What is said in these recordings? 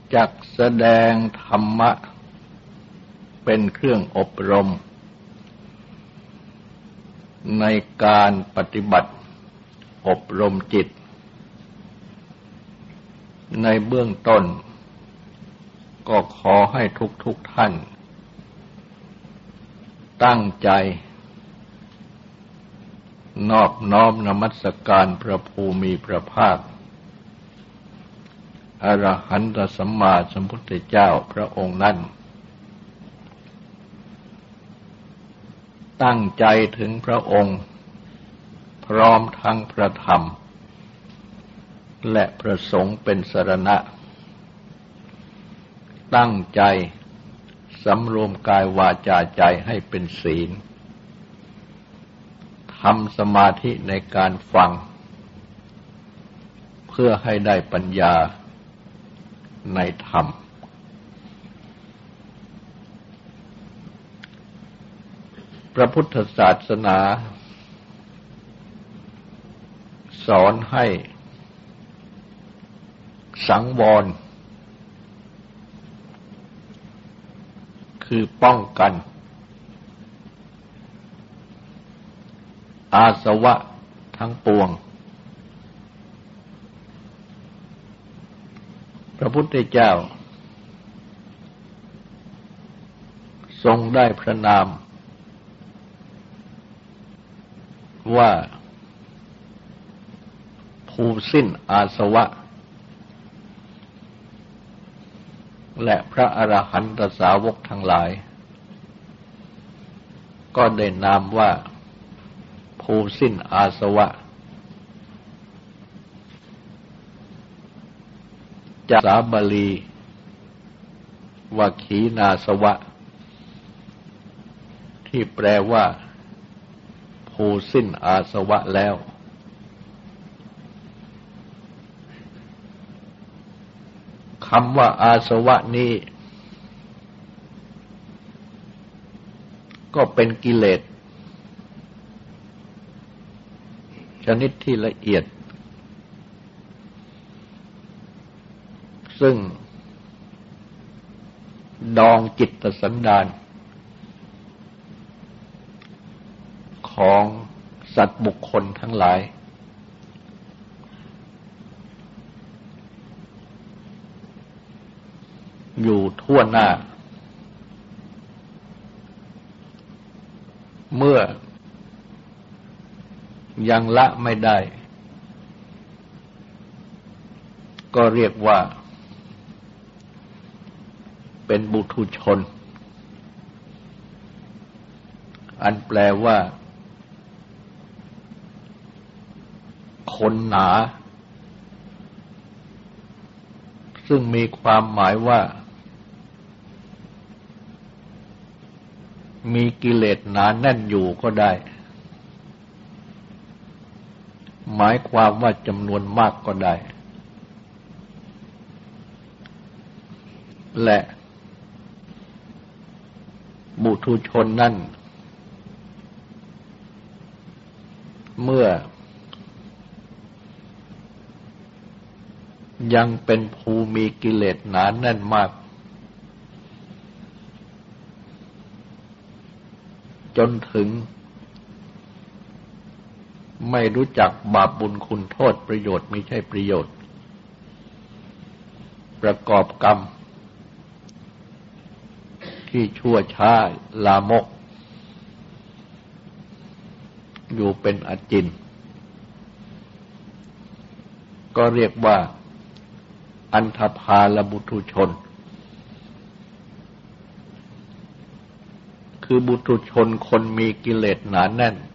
จักแสดงธรรมะเป็นเครื่องอบรมในการปฏิบัติอบรมจิตในเบื้องต้นก็ขอให้ทุกท่านตั้งใจนอบน้อมนมัสการพระภูมิพระภาคอรหันตสัมมาสัมพุทธเจ้าพระองค์นั้นตั้งใจถึงพระองค์พร้อมทั้งพระธรรมและพระสงฆ์เป็นสรณะตั้งใจสำรวมกายวาจาใจให้เป็นศีลทำสมาธิในการฟังเพื่อให้ได้ปัญญาในธรรมพระพุทธศาสนาสอนให้สังวรคือป้องกันอาสวะทั้งปวงพระพุทธเจ้าทรงได้พระนามว่าผู้สิ้นอาสวะและพระอรหันตสาวกทั้งหลายก็ได้นามว่าผู้สิ้นอาสวะจากภาษาบาลีว่าขีณาสวะที่แปลว่าผู้สิ้นอาสวะแล้วคำว่าอาสวะนี้ก็เป็นกิเลสชนิดที่ละเอียดซึ่งดองจิตสันดานของสัตว์บุคคลทั้งหลายอยู่ทั่วหน้าเมื่อยังละไม่ได้ก็เรียกว่าเป็นบุถุชนอันแปลว่าคนหนาซึ่งมีความหมายว่ามีกิเลสหนาแน่นอยู่ก็ได้หมายความว่าจำนวนมากก็ได้และบุถุชนนั่นเมื่อยังเป็นผู้มีกิเลสหนาแน่นมากจนถึงไม่รู้จักบาปบุญคุณโทษประโยชน์ไม่ใช่ประโยชน์ประกอบกรรมที่ชั่วช้าลามกอยู่เป็นอจินก็เรียกว่าอันธพาลบุถุชนคือบุถุชนคนมีกิเลสหนาแน่น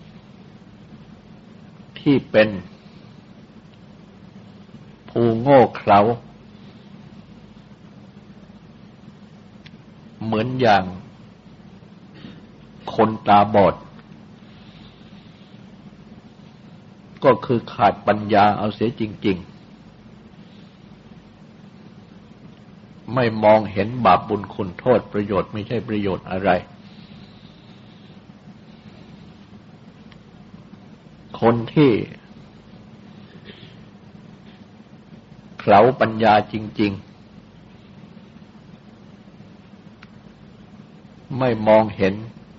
ที่เป็นผู้โง่เขลาเหมือนอย่างคนตาบอดก็คือขาดปัญญาเอาเสียจริงๆไม่มองเห็นบาปบุญคุณโทษประโยชน์ไม่ใช่ประโยชน์อะไรคนที่เขลาปัญญาจริงๆไม่มองเห็น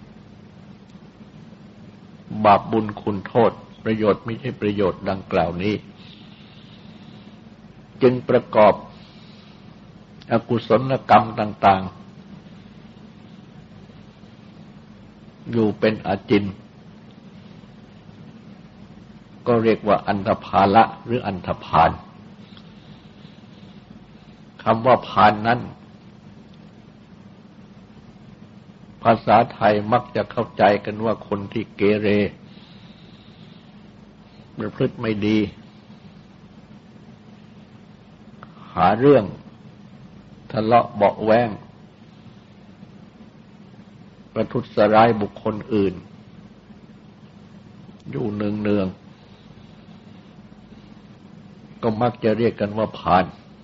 บาปบุญคุณโทษประโยชน์ไม่ใช่ประโยชน์ดังกล่าวนี้จึงประกอบอกุศลกรรมต่างๆอยู่เป็นอาจินก็เรียกว่าอันธพาละหรืออันธพาลคำว่าพาลนั้นภาษาไทยมักจะเข้าใจกันว่าคนที่เกเรประพฤติไม่ดีหาเรื่องทะเลาะเบาะแว้งประทุษร้ายบุคคลอื่นอยู่เนืองๆก็มักจะเรียกกันว่าพาล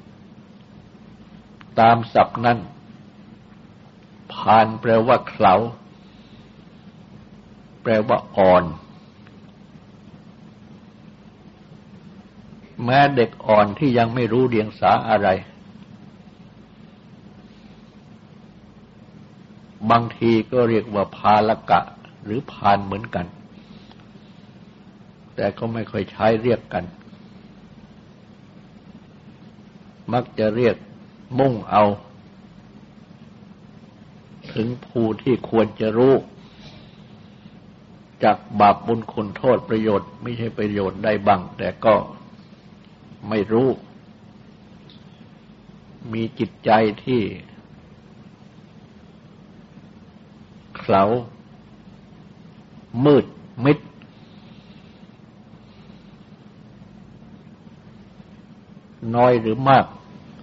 ตามศัพท์นั้นพาลแปลว่าเขลาแปลว่าอ่อนแม้เด็กอ่อนที่ยังไม่รู้เดียงสาอะไรบางทีก็เรียกว่าพาลกะหรือพาลเหมือนกันแต่ก็ไม่ค่อยใช้เรียกกันมักจะเรียกมุ่งเอาถึงผู้ที่ควรจะรู้จากบาปบุญคุณโทษประโยชน์ไม่ใช่ประโยชน์ใดบ้างแต่ก็ไม่รู้มีจิตใจที่เขลามืดมิดน้อยหรือมาก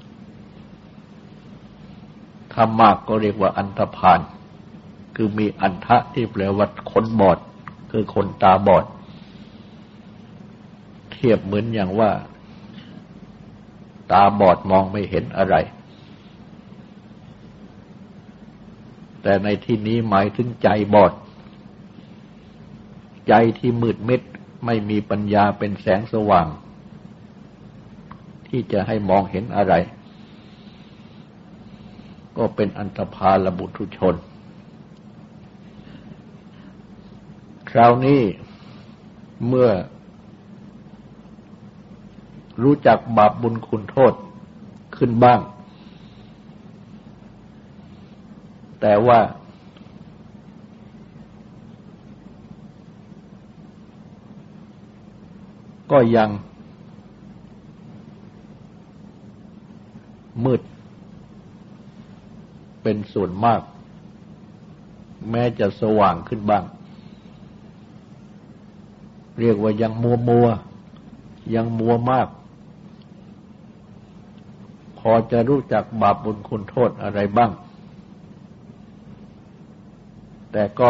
ถ้ามากก็เรียกว่าอันธพาลคือมีอันทะที่แปลว่าคนบอดคือคนตาบอดเทียบเหมือนอย่างว่าตาบอดมองไม่เห็นอะไรแต่ในที่นี้หมายถึงใจบอดใจที่มืดมิดไม่มีปัญญาเป็นแสงสว่างที่จะให้มองเห็นอะไรก็เป็นอันธพาลบุถุชนคราวนี้เมื่อรู้จักบาปบุญคุณโทษขึ้นบ้างแต่ว่าก็ยังมืดเป็นส่วนมากแม้จะสว่างขึ้นบ้างเรียกว่ายังมัวยังมัวมากพอจะรู้จักบาปบุญคุณโทษอะไรบ้างแต่ก็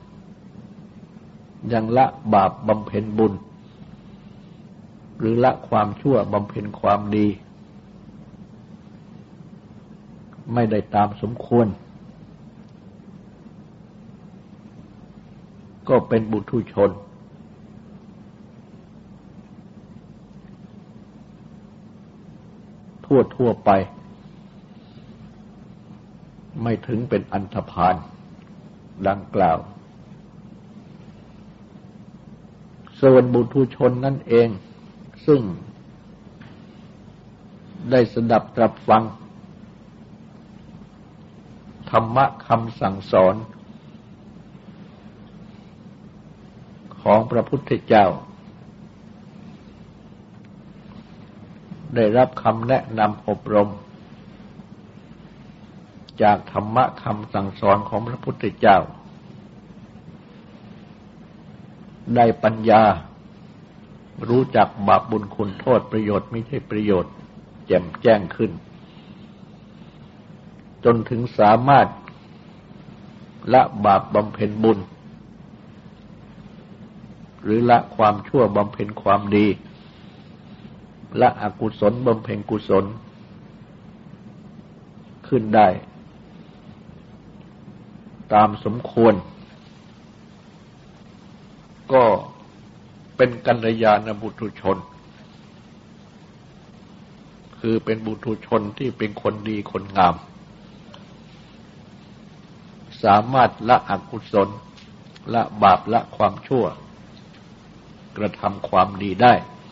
ยังละบาปบำเพ็ญบุญหรือละความชั่วบำเพ็ญความดีไม่ได้ตามสมควรก็เป็นบุถุชนทั่วไปไม่ถึงเป็นอันธพาลดังกล่าวส่วนบุถุชนนั่นเองซึ่งได้สดับตรับฟังธรรมะคำสั่งสอนของพระพุทธเจ้าได้รับคำแนะนำอบรมจากธรรมะคำสั่งสอนของพระพุทธเจ้าได้ปัญญารู้จักบาปบุญคุณโทษประโยชน์ไม่ใช่ประโยชน์แจ่มแจ้งขึ้นจนถึงสามารถละบาปบำเพ็ญบุญหรือละความชั่วบำเพ็ญความดีละอกุศลบำเพ็ญกุศลขึ้นได้ตามสมควรก็เป็นกัลยาณบุตุชนคือเป็นบุตุชนที่เป็นคนดีคนงามสามารถละอกุศลละบาปละความชั่วกระทำความดีได้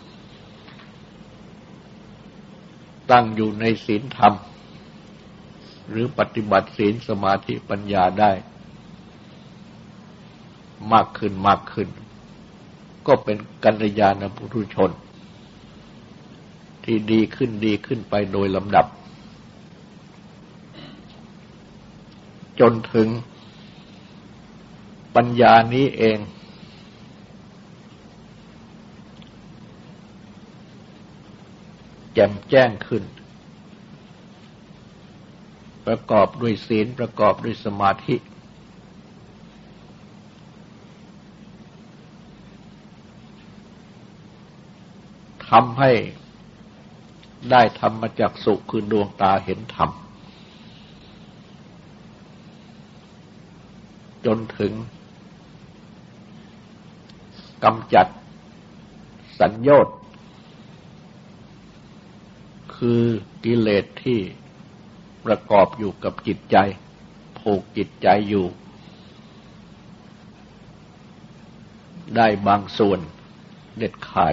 ตั้งอยู่ในศีลธรรมหรือปฏิบัติศีลสมาธิปัญญาได้มากขึ้นมากขึ้นก็เป็นกัลยาณปุถุชนที่ดีขึ้นไปโดยลำดับจนถึงปัญญานี้เองแจ่มแจ้งขึ้นประกอบด้วยศีลประกอบด้วยสมาธิทำให้ได้ธรรมจักษุคือดวงตาเห็นธรรมจนถึงกำจัดสัญโยชน์คือกิเลสที่ประกอบอยู่กับจิตใจผูกจิตใจอยู่ได้บางส่วนเด็ดขาด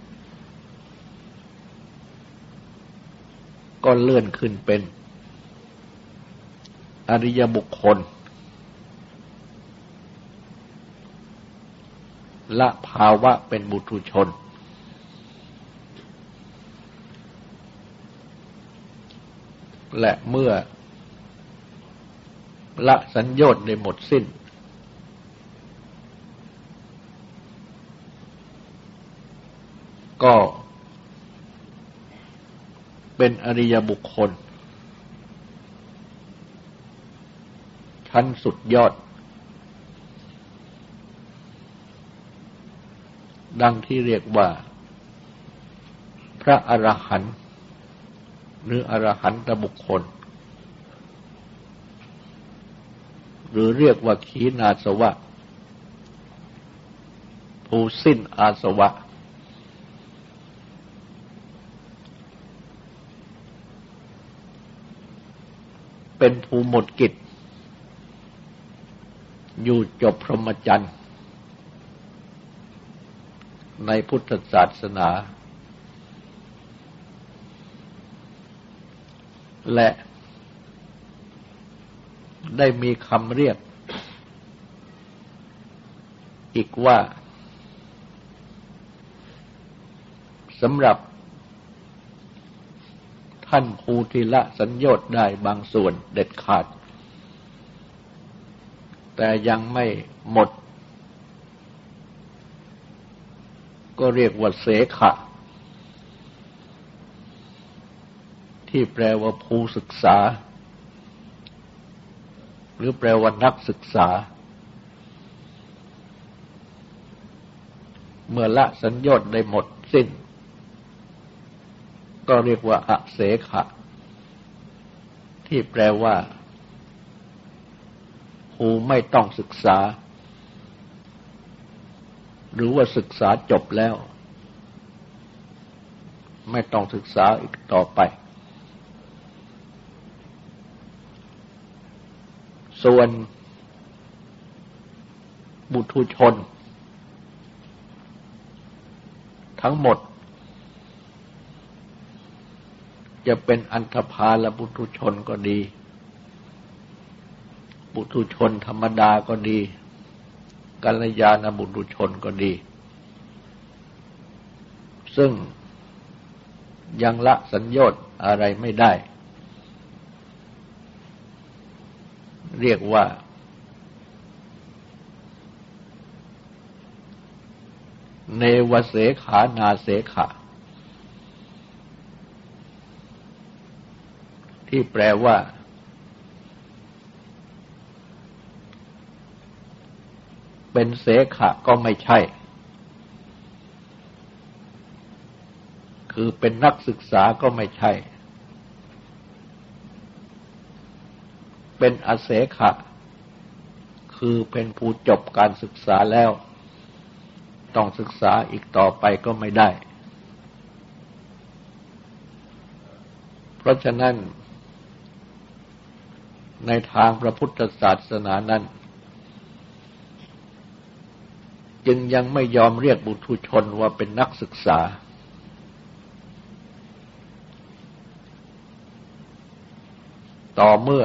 ก็เลื่อนขึ้นเป็นอริยบุคคลละภาวะเป็นบุถุชนและเมื่อละสัญโยชน์ได้หมดสิ้นก็เป็นอริยบุคคลชั้นสุดยอดดังที่เรียกว่าพระอรหันต์หรืออรหันตบุคคลหรือเรียกว่าขีณาสวะผู้สิ้นอาสวะเป็นผู้หมดกิจอยู่จบพรหมจรรย์ในพุทธศาสนาและได้มีคำเรียกอีกว่าสำหรับท่านผู้ที่ละสัญโยชน์ได้บางส่วนเด็ดขาดแต่ยังไม่หมดก็เรียกว่าเสขะที่แปลว่าผู้ศึกษาหรือแปลว่านักศึกษาเมื่อละสัญโยชน์ได้หมดสิ้นก็เรียกว่าอเสขะที่แปลว่าผู้ไม่ต้องศึกษาหรือว่าศึกษาจบแล้วไม่ต้องศึกษาอีกต่อไปส่วนบุถุชนทั้งหมดจะเป็นอันธพาลบุถุชนก็ดีบุถุชนธรรมดาก็ดีกัลยาณบุถุชนก็ดีซึ่งยังละสัญโยชน์อะไรไม่ได้เรียกว่าเนวเสขานาเสขะที่แปลว่าเป็นเสขะก็ไม่ใช่คือเป็นนักศึกษาก็ไม่ใช่เป็นอเสขะคือเป็นผู้จบการศึกษาแล้วต้องศึกษาอีกต่อไปก็ไม่ได้เพราะฉะนั้นในทางพระพุทธศาสนานั้นจึงยังไม่ยอมเรียกบุถุชนว่าเป็นนักศึกษาต่อเมื่อ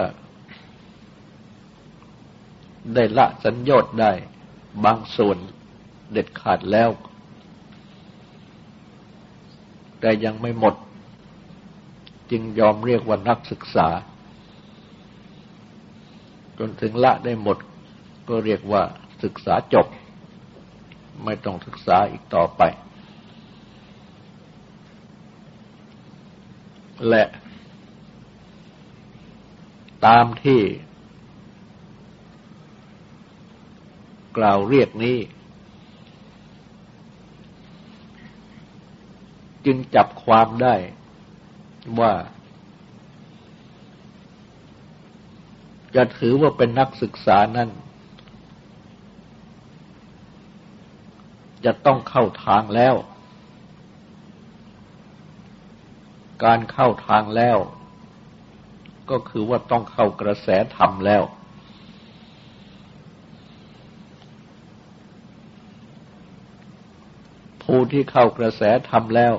ได้ละสัญญาได้บางส่วนเด็ดขาดแล้วแต่ยังไม่หมดจึงยอมเรียกว่านักศึกษาจนถึงละได้หมดก็เรียกว่าศึกษาจบไม่ต้องศึกษาอีกต่อไปและตามที่กล่าวเรียกนี้จึงจับความได้ว่าจะถือว่าเป็นนักศึกษานั้นจะต้องเข้าทางแล้วการเข้าทางแล้วก็คือว่าต้องเข้ากระแสธรรมแล้วผู้ที่เข้ากระแสธรรมแล้ว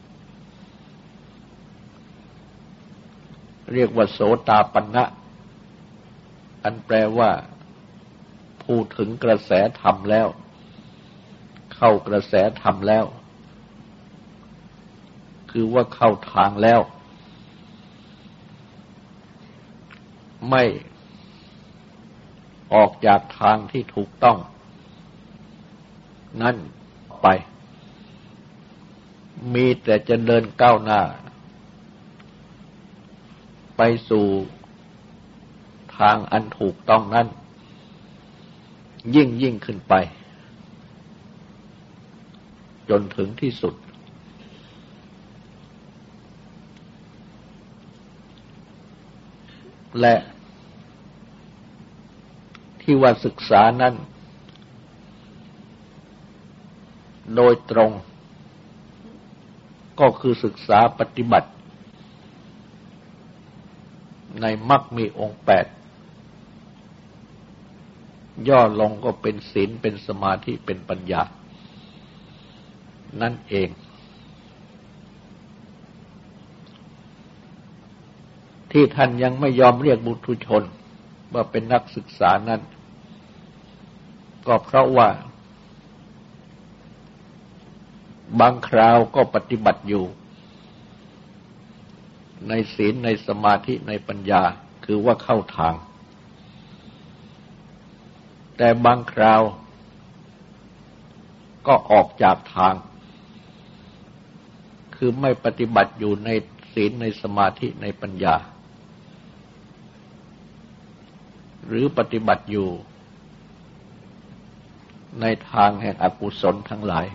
เรียกว่าโสตาปันนะอันแปลว่าผู้ถึงกระแสธรรมแล้วเข้ากระแสธรรมแล้วคือว่าเข้าทางแล้วไม่ออกจากทางที่ถูกต้องนั่นไปมีแต่จะเดินก้าวหน้าไปสู่ทางอันถูกต้องนั้นยิ่งขึ้นไปจนถึงที่สุดและที่ว่าศึกษานั้นโดยตรงก็คือศึกษาปฏิบัติในมรรคมีองค์8ย่อลงก็เป็นศีลเป็นสมาธิเป็นปัญญานั่นเองที่ท่านยังไม่ยอมเรียกบุถุชนว่าเป็นนักศึกษานั้นก็เพราะว่าบางคราวก็ปฏิบัติอยู่ในศีลในสมาธิในปัญญาคือว่าเข้าทางแต่บางคราวก็ออกจากทางคือไม่ปฏิบัติอยู่ในศีลในสมาธิในปัญญาหรือปฏิบัติอยู่ในทางแห่งอกุศลทั้งหลาย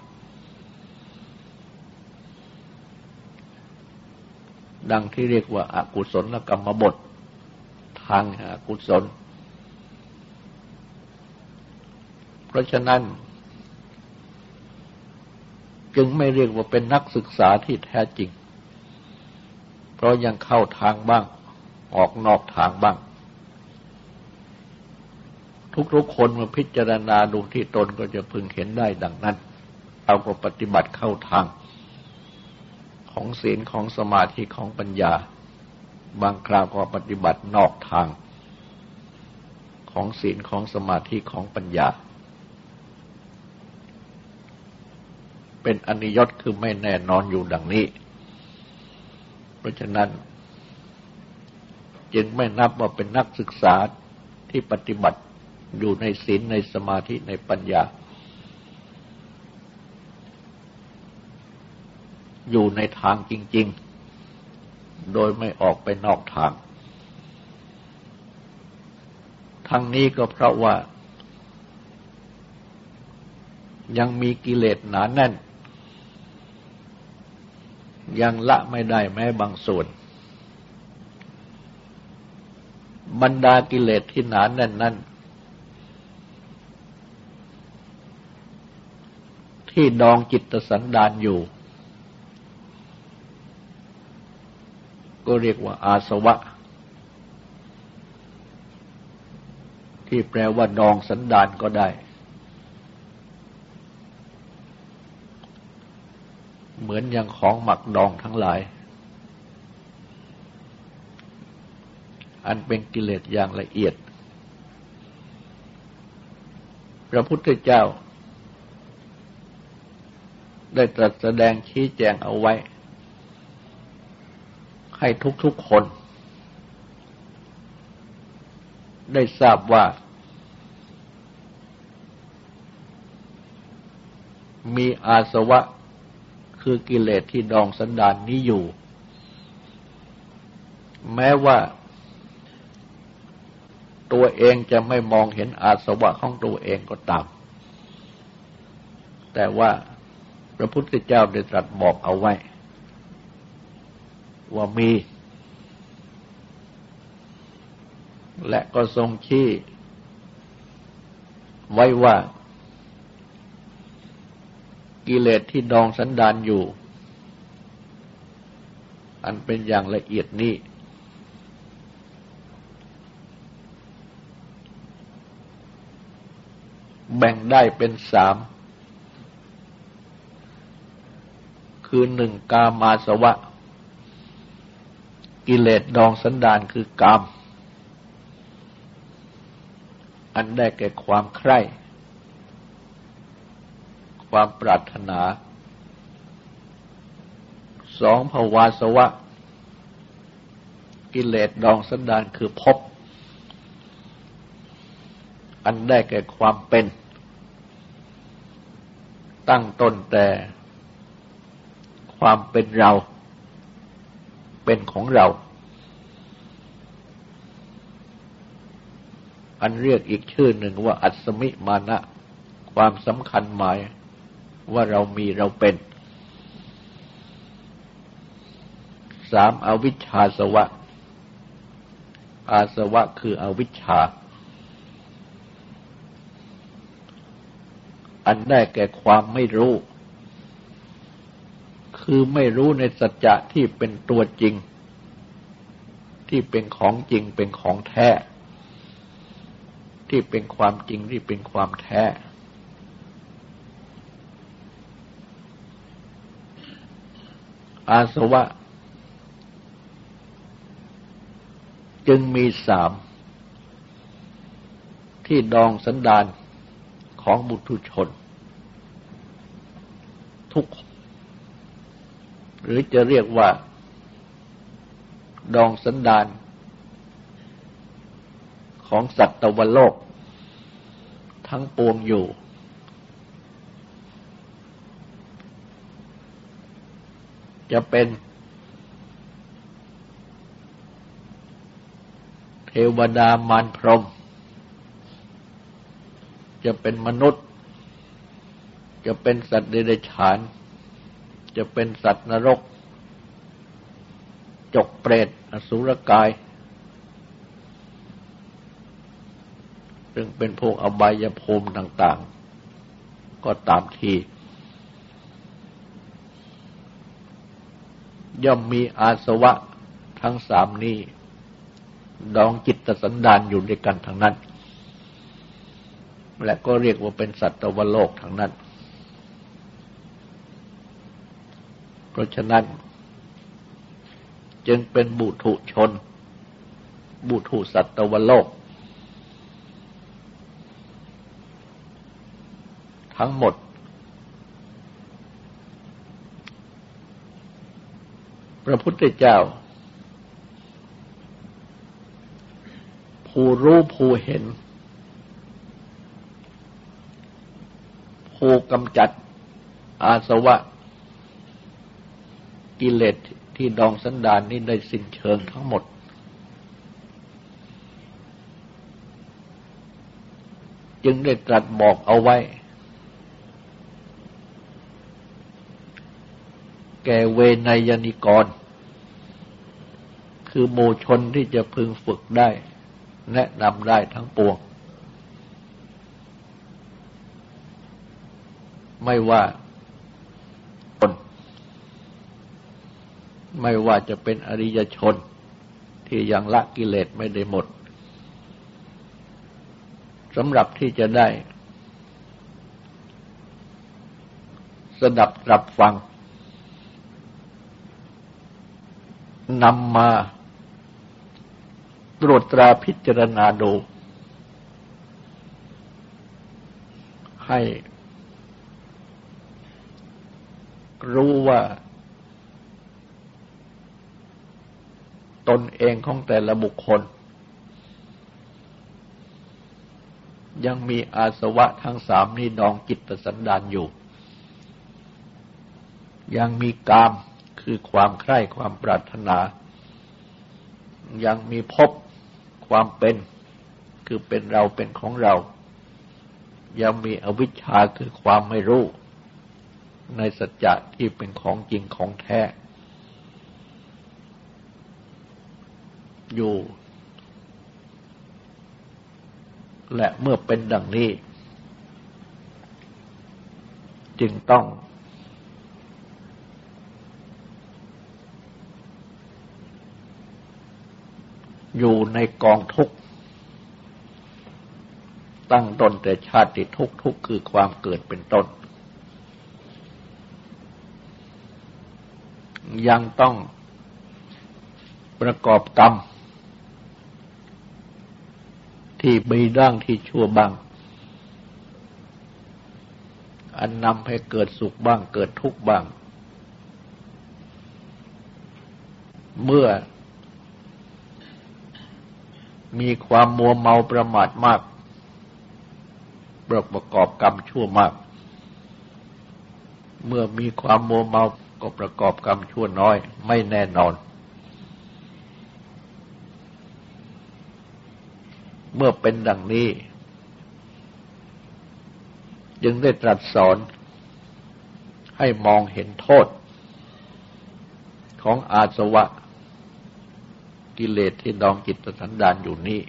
ดังที่เรียกว่าอกุศลกรรมบททางแห่งอกุศลเพราะฉะนั้นจึงไม่เรียกว่าเป็นนักศึกษาที่แท้จริงเพราะยังเข้าทางบ้างออกนอกทางบ้างทุกคนมาพิจารณาดูที่ตนก็จะพึงเห็นได้ดังนั้นเราก็ปฏิบัติเข้าทางของศีลของสมาธิของปัญญาบางคราวก็ปฏิบัตินอกทางของศีลของสมาธิของปัญญาเป็นอนิยตคือไม่แน่นอนอยู่ดังนี้เพราะฉะนั้นจึงไม่นับว่าเป็นนักศึกษาที่ปฏิบัติอยู่ในศีลในสมาธิในปัญญาอยู่ในทางจริงๆโดยไม่ออกไปนอกทางทั้งนี้ก็เพราะว่ายังมีกิเลสหนาแน่นยังละไม่ได้แม้บางส่วนบรรดากิเลสที่หนาแน่นนั้นที่ดองจิตสันดานอยู่ก็เรียกว่าอาสวะที่แปลว่าดองสันดานก็ได้เหมือนอย่างของหมักดองทั้งหลายอันเป็นกิเลสอย่างละเอียดพระพุทธเจ้าได้ตรัสแสดงชี้แจงเอาไว้ให้ทุกๆคนได้ทราบว่ามีอาสวะคือกิเลสที่ดองสันดานนี้อยู่แม้ว่าตัวเองจะไม่มองเห็นอาสวะของตัวเองก็ตามแต่ว่าพระพุทธเจ้าได้ตรัสบอกเอาไว้ว่ามีและก็ทรงชี้ไว้ว่ากิเลสที่ดองสันดานอยู่อันเป็นอย่างละเอียดนี้แบ่งได้เป็น3คือ1กามาสวะกิเลสดองสันดานคือกามอันได้แก่ความใคร่ความปรารถนา2ภวาสวะกิเลสดองสันดานคือภพอันได้แก่ความเป็นตั้งต้นแต่ความเป็นเราเป็นของเราอันเรียกอีกชื่อหนึ่งว่าอัศมิมานะความสำคัญหมายว่าเรามีเราเป็น3อวิชชาสวะอาสวะคืออวิชชาอันได้แก่ความไม่รู้คือไม่รู้ในสัจจะที่เป็นตัวจริงที่เป็นของจริงเป็นของแท้ที่เป็นความจริงที่เป็นความแท้อาสวะจึงมี3ที่ดองสันดานของบุถุชนทุกหรือจะเรียกว่าดองสันดานของสัตวโลกทั้งปวงอยู่จะเป็นเทวดามารพรหมจะเป็นมนุษย์จะเป็นสัตว์เดรัจฉานจะเป็นสัตว์นรกจกเปรตอสุรกายซึ่งเป็นพวกอบายภูมิต่างๆก็ตามทีย่อมมีอาสวะทั้ง3นี้ดองจิตสันดานอยู่ด้วยกันทั้งนั้นและก็เรียกว่าเป็นสัตวโลกทั้งนั้นเพราะฉะนั้นจึงเป็นบุถุชนบุถุสัตวโลกทั้งหมดพระพุทธเจ้าผู้รู้ผู้เห็นผู้กำจัดอาสวะกิเลสที่ดองสันดานนี้ได้สิ้นเชิงทั้งหมดจึงได้ตรัสบอกเอาไว้แก่เวนยนิกรคือหมู่ชนที่จะพึงฝึกได้แนะนำได้ทั้งปวงไม่ว่าจะเป็นอริยชนที่ยังละกิเลสไม่ได้หมดสำหรับที่จะได้สดับรับฟังนำมาตรวจตราพิจารณาดูให้รู้ว่าตนเองของแต่ละบุคคลยังมีอาสวะทั้งสามนี้ดองจิตสันดานอยู่ยังมีกามคือความใคร่ความปรารถนายังมีภพความเป็นคือเป็นเราเป็นของเรายังมีอวิชชาคือความไม่รู้ในสัจจะที่เป็นของจริงของแท้อยู่และเมื่อเป็นดังนี้จึงต้องอยู่ในกองทุกข์ตั้งต้นแต่ชาติทุกข์ทุกข์คือความเกิดเป็นต้นยังต้องประกอบกรรมที่ดีบ้างที่ชั่วบ้างอันนำให้เกิดสุขบ้างเกิดทุกข์บ้างเมื่อมีความมัวเมาประมาทมากประกอบกรรมชั่วมากเมื่อมีความมัวเมาก็ประกอบกรรมชั่วน้อยไม่แน่นอนเมื่อเป็นดังนี้จึงได้ตรัสสอนให้มองเห็นโทษของอาสวะกิเลสที่ดองจิตสันดานอยู่นี้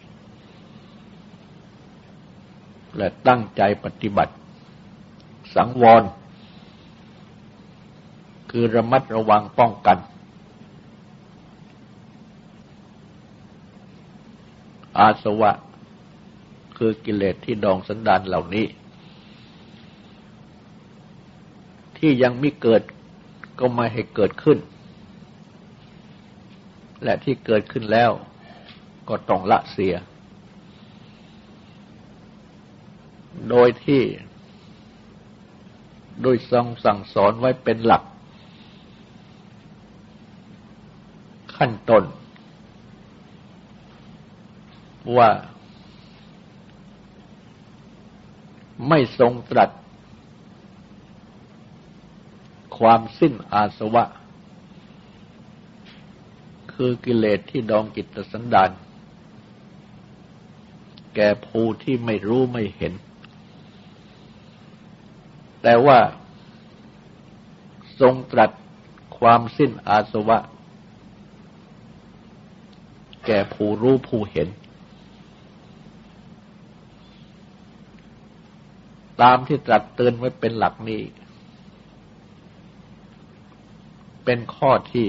และตั้งใจปฏิบัติสังวรคือระมัดระวังป้องกันอาสวะคือกิเลสที่ดองสันดานเหล่านี้ที่ยังไม่เกิดก็ไม่ให้เกิดขึ้นและที่เกิดขึ้นแล้วก็ต้องละเสียโดยที่โดยทรงสั่งสอนไว้เป็นหลักขั้นต้นว่าไม่ทรงตรัสความสิ้นอาสวะคือกิเลสที่ดองจิตสันดานแก่ผู้ที่ไม่รู้ไม่เห็นแต่ว่าทรงตรัสความสิ้นอาสวะแก่ผู้รู้ผู้เห็นตามที่ตรัสเตือนไว้เป็นหลักนี้เป็นข้อที่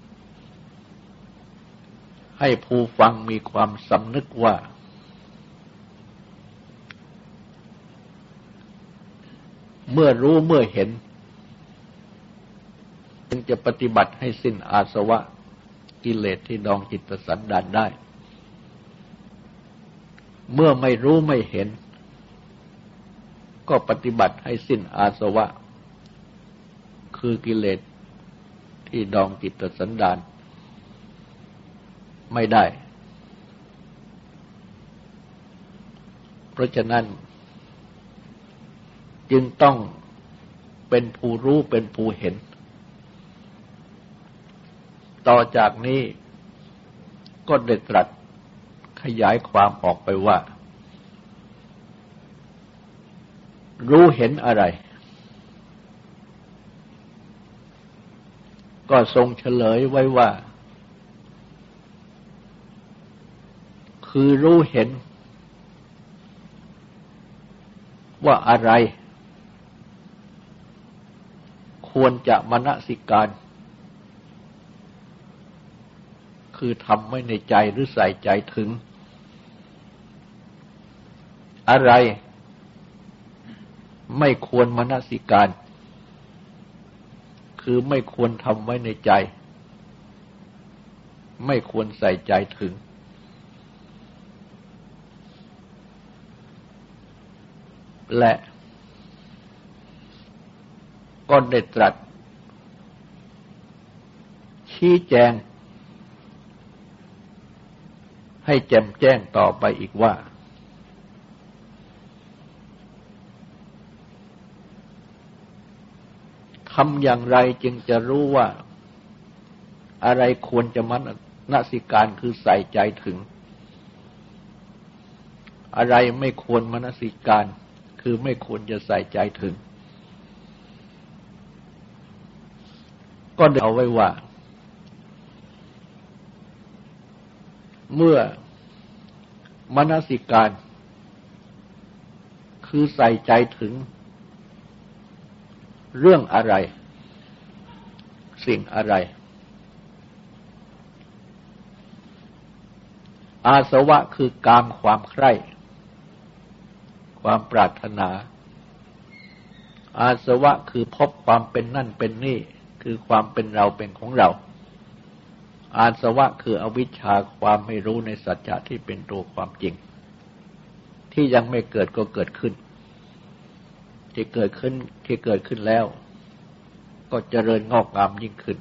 ให้ผู้ฟังมีความสำนึกว่าเมื่อรู้เมื่อเห็นจึงจะปฏิบัติให้สิ้นอาสวะกิเลสที่ดองจิตสันดานได้เมื่อไม่รู้ไม่เห็นก็ปฏิบัติให้สิ้นอาสวะคือกิเลสที่ดองจิตสันดานไม่ได้เพราะฉะนั้นจึงต้องเป็นผู้รู้เป็นผู้เห็นต่อจากนี้ก็ได้ตรัสขยายความออกไปว่ารู้เห็นอะไรก็ทรงเฉลยไว้ว่าคือรู้เห็นว่าอะไรควรจะมนสิการคือทำไว้ในใจหรือใส่ใจถึงอะไรไม่ควรมนสิการคือไม่ควรทำไว้ในใจไม่ควรใส่ใจถึงและก็ได้ตรัสชี้แจงให้แจ่มแจ้งต่อไปอีกว่าทำอย่างไรจึงจะรู้ว่าอะไรควรจะมนสิการคือใส่ใจถึงอะไรไม่ควรมนสิการคือไม่ควรจะใส่ใจถึงก็ได้เอาไว้ว่าเมื่อมนสิการคือใส่ใจถึงเรื่องอะไรสิ่งอะไรอาสวะคือกามความใคร่ความปรารถนาอาสวะคือพบความเป็นนั่นเป็นนี่คือความเป็นเราเป็นของเราอาสวะคืออวิชชาความไม่รู้ในสัจจะที่เป็นตัวความจริงที่ยังไม่เกิดก็เกิดขึ้นที่เกิดขึ้นแล้วก็เจริญงอกงามยิ่งขึ้น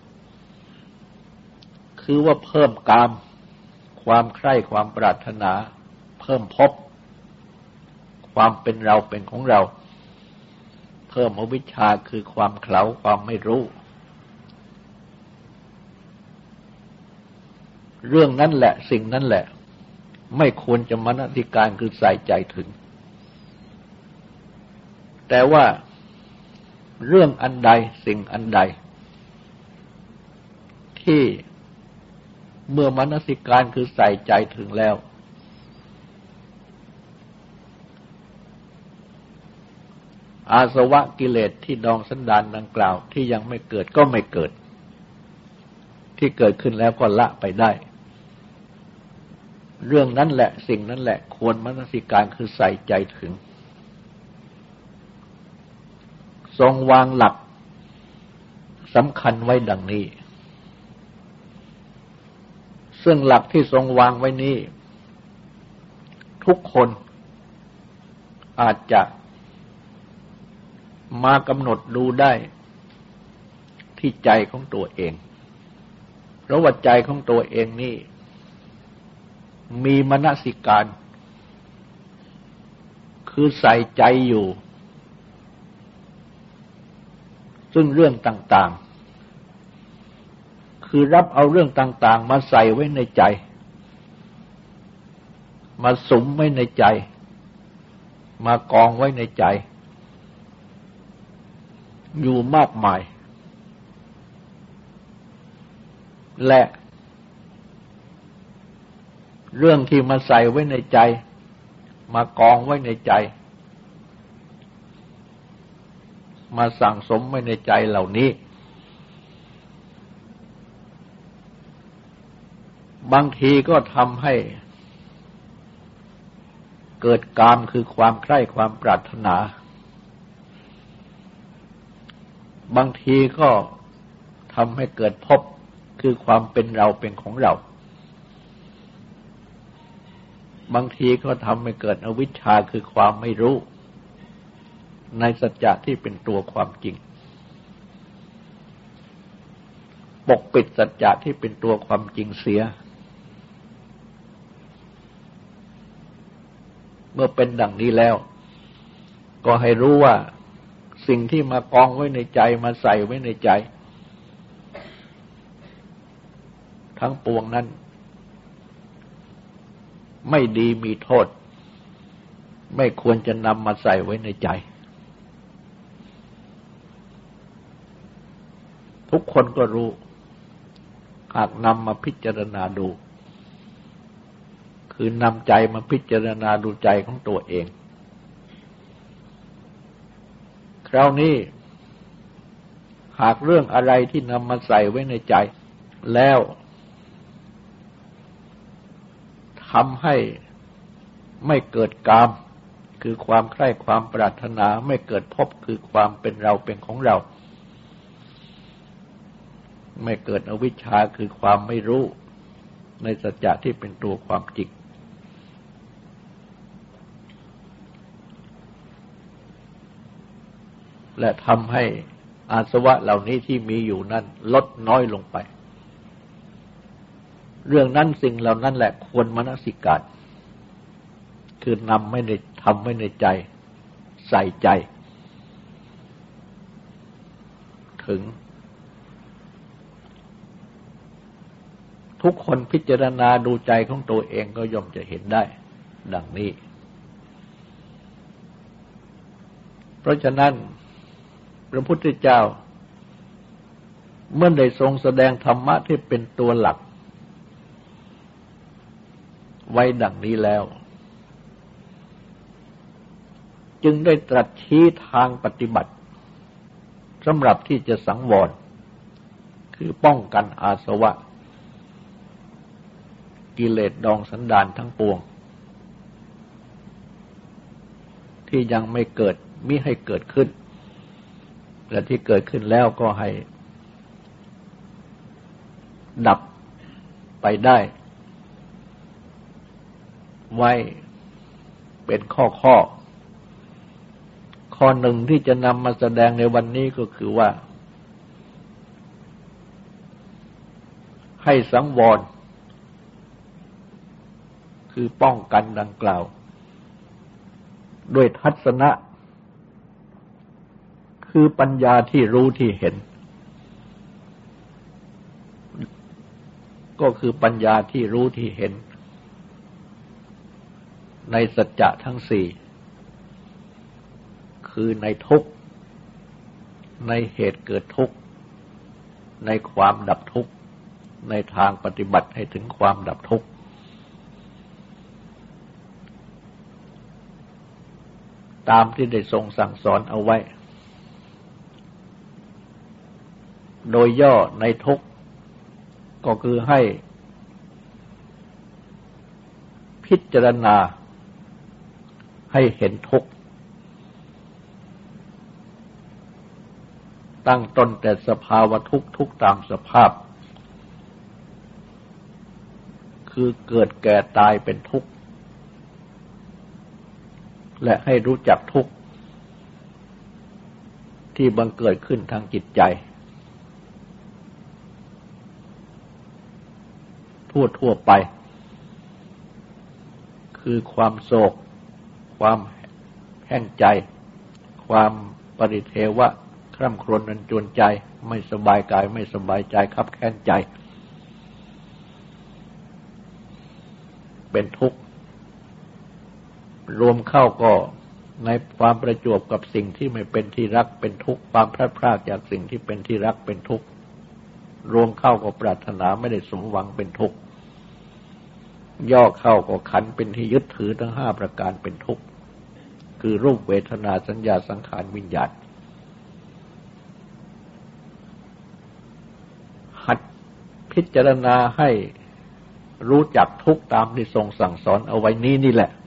คือว่าเพิ่มกามความใคร่ความปรารถนาเพิ่มภพความเป็นเราเป็นของเราเพิ่มอวิชชาคือความเขลาความไม่รู้เรื่องนั้นแหละสิ่งนั้นแหละไม่ควรจะมนสิการคือใส่ใจถึงแต่ว่าเรื่องอันใดสิ่งอันใดที่เมื่อมนสิการคือใส่ใจถึงแล้วอาสวะกิเลสที่ดองสันดานดังกล่าวที่ยังไม่เกิดก็ไม่เกิดที่เกิดขึ้นแล้วก็ละไปได้เรื่องนั้นแหละสิ่งนั้นแหละควรมนสิการคือใส่ใจถึงทรงวางหลักสำคัญไว้ดังนี้ซึ่งหลักที่ทรงวางไว้นี้ทุกคนอาจจะมากำหนดดูได้ที่ใจของตัวเองเพราะว่าใจของตัวเองนี่มีมนสิการคือใส่ใจอยู่ซึ่งเรื่องต่างๆคือรับเอาเรื่องต่างๆมาใส่ไว้ในใจมาสุมไว้ในใจมากองไว้ในใจอยู่มากมายและเรื่องที่มาใส่ไว้ในใจมากองไว้ในใจมาสั่งสมไว้ในใจเหล่านี้บางทีก็ทำให้เกิดกามคือความใคร่ความปรารถนาบางทีก็ทำให้เกิดภพคือความเป็นเราเป็นของเราบางทีก็ทำให้เกิดอวิชชาคือความไม่รู้ในสัจจะที่เป็นตัวความจริงปกปิดสัจจะที่เป็นตัวความจริงเสียเมื่อเป็นดังนี้แล้วก็ให้รู้ว่าสิ่งที่มากองไว้ในใจมาใส่ไว้ในใจทั้งปวงนั้นไม่ดีมีโทษไม่ควรจะนำมาใส่ไว้ในใจทุกคนก็รู้หากนำมาพิจารณาดูคือนำใจมาพิจารณาดูใจของตัวเองคราวนี้หากเรื่องอะไรที่นำมาใส่ไว้ในใจแล้วทำให้ไม่เกิดกามคคือความใคร่ความปรารถนาไม่เกิดภพคือความเป็นเราเป็นของเราไม่เกิดอวิชชาคือความไม่รู้ในสัจจะที่เป็นตัวความจริงและทำให้อาสวะเหล่านี้ที่มีอยู่นั้นลดน้อยลงไปเรื่องนั้นสิ่งเหล่านั้นแหละควรมนสิการคือนำไม่ได้ทำไว้ในใจใส่ใจถึงทุกคนพิจารณาดูใจของตัวเองก็ย่อมจะเห็นได้ดังนี้เพราะฉะนั้นพระพุทธเจ้าเมื่อได้ทรงแสดงธรรมะที่เป็นตัวหลักไว้ดังนี้แล้วจึงได้ตรัสชี้ทางปฏิบัติสำหรับที่จะสังวรคือป้องกันอาสวะกิเลสดองสันดานทั้งปวงที่ยังไม่เกิดมิให้เกิดขึ้นและที่เกิดขึ้นแล้วก็ให้ดับไปได้ไว้เป็นข้อหนึ่งที่จะนำมาแสดงในวันนี้ก็คือว่าให้สังวรคือป้องกันดังกล่าวด้วยทัศนะคือปัญญาที่รู้ที่เห็นก็คือปัญญาที่รู้ที่เห็นในสัจจะทั้งสี่คือในทุกข์ในเหตุเกิดทุกข์ในความดับทุกข์ในทางปฏิบัติให้ถึงความดับทุกข์ตามที่ได้ทรงสั่งสอนเอาไว้โดยย่อในทุกข์ก็คือให้พิจารณาให้เห็นทุกข์ตั้งต้นแต่สภาวะทุกข์ทุกตามสภาพคือเกิดแก่ตายเป็นทุกข์และให้รู้จักทุกข์ที่บังเกิดขึ้นทางจิตใจทั่วไปคือความโศกความแห้งใจความปริเทวะคร่ำครวญนันจวนใจไม่สบายกายไม่สบายใจคับแค้นใจเป็นทุกข์รวมเข้าก็ในความประจวบกับสิ่งที่ไม่เป็นที่รักเป็นทุกข์ความพลัดพรากจากสิ่งที่เป็นที่รักเป็นทุกข์รวมเข้าก็ปรารถนาไม่ได้สมหวังเป็นทุกข์ย่อเข้าก็ขันเป็นที่ยึดถือทั้งห้าประการเป็นทุกข์คือรูปเวทนาสัญญาสังขารวิญญาณหัดพิจารณาให้รู้จักทุกข์ตามที่ทรงสั่งสอนเอาไว้นี้นี่แหละ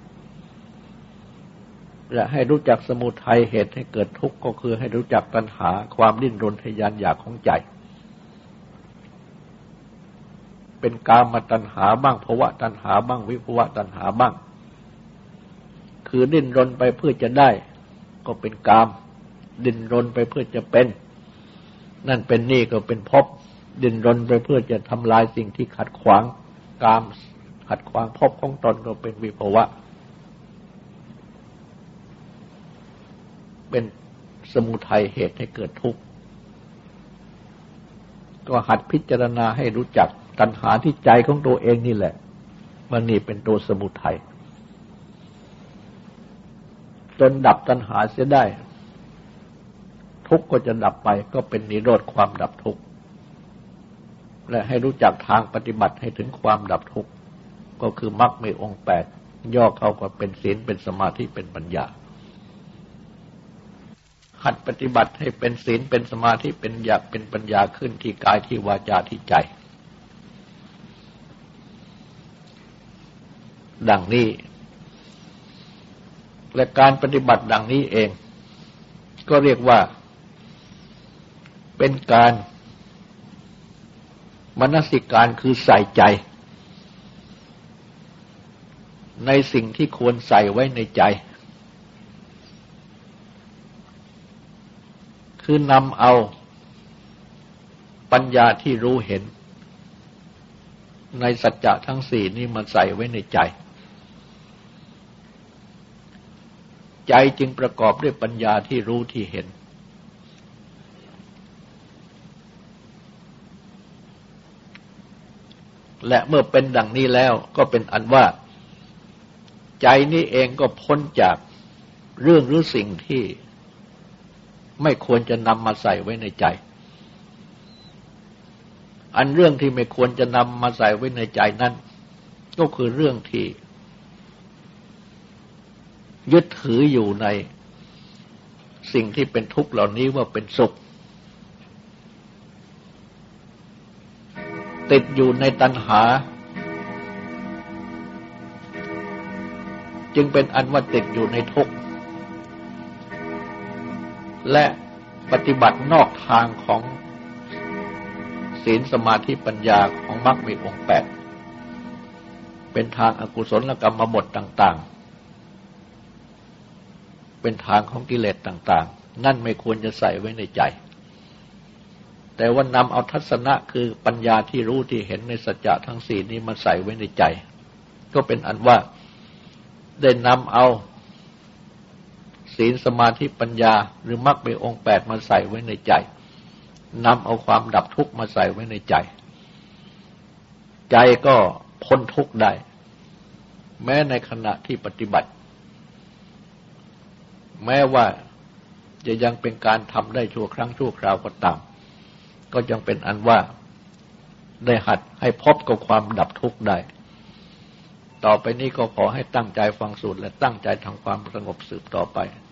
และให้รู้จักสมุทัยเหตุให้เกิดทุกข์ก็คือให้รู้จักตัณหาความดิ้นรนทะยานอยากของใจเป็นกามตัณหาบ้างภวตัณหาบ้างวิภวตัณหาบ้างคือดิ้นรนไปเพื่อจะได้ก็เป็นกามดิ้นรนไปเพื่อจะเป็นนั่นเป็นนี่ก็เป็นภพดิ้นรนไปเพื่อจะทำลายสิ่งที่ขัดขวางกามขัดขวางภพของตนก็เป็นวิภวะเป็นสมุทัยเหตุให้เกิดทุกข์ก็หัดพิจารณาให้รู้จักตัณหาที่ใจของตัวเองนี่แหละมันนี่เป็นตัวสมุทัยจนดับตัณหาเสียได้ทุกข์ก็จะดับไปก็เป็นนิโรธความดับทุกข์และให้รู้จักทางปฏิบัติให้ถึงความดับทุกข์ก็คือมรรคมีองค์8ย่อเข้าก็เป็นศีลเป็นสมาธิเป็นปัญญาหัดปฏิบัติให้เป็นศีลเป็นสมาธิเป็นญาณเป็นปัญญาขึ้นที่กายที่วาจาที่ใจดังนี้และการปฏิบัติดังนี้เองก็เรียกว่าเป็นการมนสิการคือใส่ใจในสิ่งที่ควรใส่ไว้ในใจคือนำเอาปัญญาที่รู้เห็นในสัจจะทั้งสี่นี้มาใส่ไว้ในใจใจจึงประกอบด้วยปัญญาที่รู้ที่เห็นและเมื่อเป็นดังนี้แล้วก็เป็นอันว่าใจนี้เองก็พ้นจากเรื่องหรือสิ่งที่ไม่ควรจะนำมาใส่ไว้ในใจอันเรื่องที่ไม่ควรจะนำมาใส่ไว้ในใจนั้นก็คือเรื่องที่ยึดถืออยู่ในสิ่งที่เป็นทุกข์เหล่านี้ว่าเป็นสุขติดอยู่ในตัณหาจึงเป็นอันว่าติดอยู่ในทุกข์และปฏิบัตินอกทางของศีลสมาธิปัญญาของมรรคมีองค์8เป็นทางอกุศลกรรมบทต่างๆเป็นทางของกิเลสต่างๆนั่นไม่ควรจะใส่ไว้ในใจแต่ว่านำเอาทัศนะคือปัญญาที่รู้ที่เห็นในสัจจะทั้งสี่นี้มาใส่ไว้ในใจก็เป็นอันว่าได้นำเอาศีลสมาธิปัญญาหรือมรรคมีองค์8มาใส่ไว้ในใจนำเอาความดับทุกข์มาใส่ไว้ในใจใจก็พ้นทุกข์ได้แม้ในขณะที่ปฏิบัติแม้ว่าจะยังเป็นการทำได้ชั่วครั้งชั่วคราวก็ตามก็ยังเป็นอันว่าได้หัดให้พบกับความดับทุกข์ได้ต่อไปนี้ก็ขอให้ตั้งใจฟังสูตรและตั้งใจทำความสงบสืบต่อไป